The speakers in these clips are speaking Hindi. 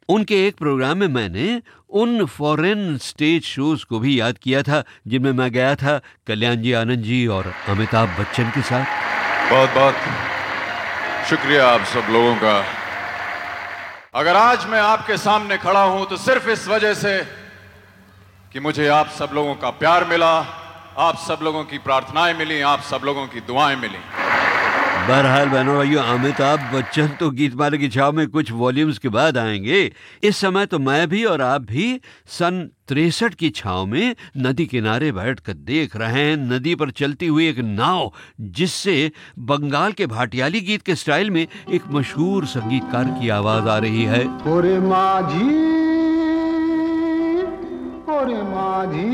उनके एक प्रोग्राम में मैंने उन फॉरेन स्टेज शोज को भी याद किया था जिनमें मैं गया था कल्याण जी आनंद जी और अमिताभ बच्चन के साथ। बहुत बहुत शुक्रिया आप सब लोगों का। अगर आज मैं आपके सामने खड़ा हूं तो सिर्फ इस वजह से कि मुझे आप सब लोगों का प्यार मिला, आप सब लोगों की प्रार्थनाएं मिली, आप सब लोगों की दुआएं मिली। बहरहाल बहनों भाइयों, अमिताभ बच्चन तो गीतमाला की छाव में कुछ वॉल्यूम्स के बाद आएंगे। इस समय तो मैं भी और आप भी सन 63 की छाव में नदी किनारे बैठकर देख रहे हैं नदी पर चलती हुई एक नाव, जिससे बंगाल के भाटियाली गीत के स्टाइल में एक मशहूर संगीतकार की आवाज आ रही है। ओरे माझी, ओरे माझी,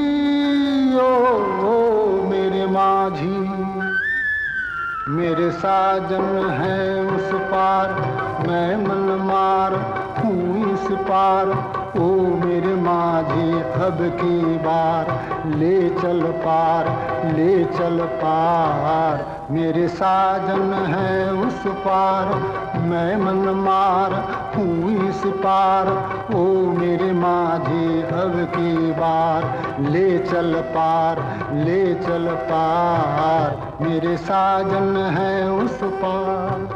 ओ मेरे माझी, मेरे साजन है उस पार, मैं मन मार हूँ इस पार। ओ मेरे माझी अब की बार, ले चल पार, ले चल पार। मेरे साजन है उस पार, मैं मन मार हूँ इस पार। ओ मेरे माझी अब की बार, ले चल पार, ले चल पार। मेरे साजन है उस पार।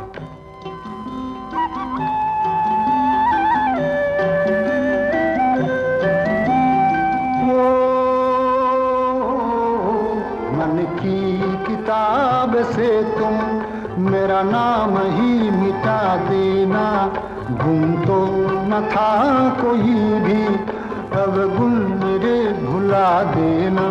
मन की किताब से तुम मेरा नाम ही मिटा देना। गुम तो न था कोई भी, अब गुल मेरे भुला देना।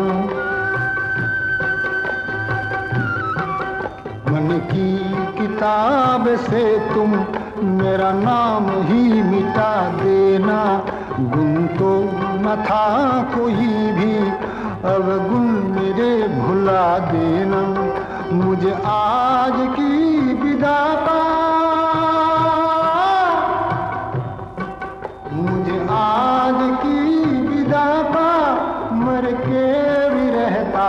मन की किताब से तुम मेरा नाम ही मिटा देना। गुम तो न था कोई भी, अब गुल मेरे भुला देना। मुझे आज की विदा का, मुझे आज की विदा का मर के भी रहता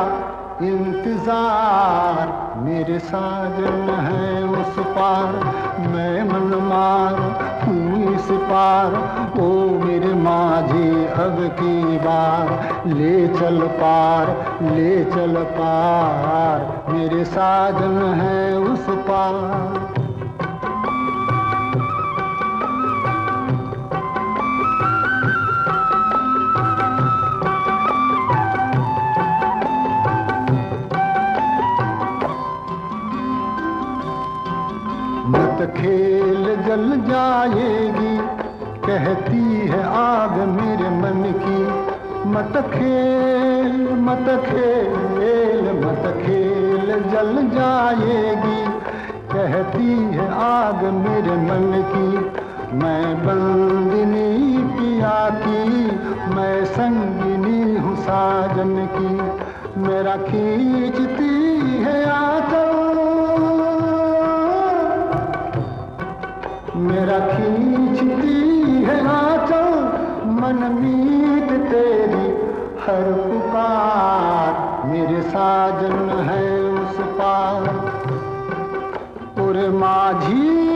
इंतजार। मेरे साजन है उस पार, मैं मन मार हूँ इस पार। ओ मेरे माझी अब की बार, ले चल पार, ले चल पार। मेरे साजन है उस पार। मत खेल जल जाएगी, कहती है आग मेरे मन की। मत खेल, मत खेल, मत खेल जल जाएगी, कहती है आग मेरे मन की। मैं बंदिनी पिया की, मैं संगिनी हूँ साजन की। मेरा खींचती है आंचल, मेरा खींचती है आंचल। मन मीत तेरी हर पुकार, मेरे साजन है उस पार। ओरे माझी,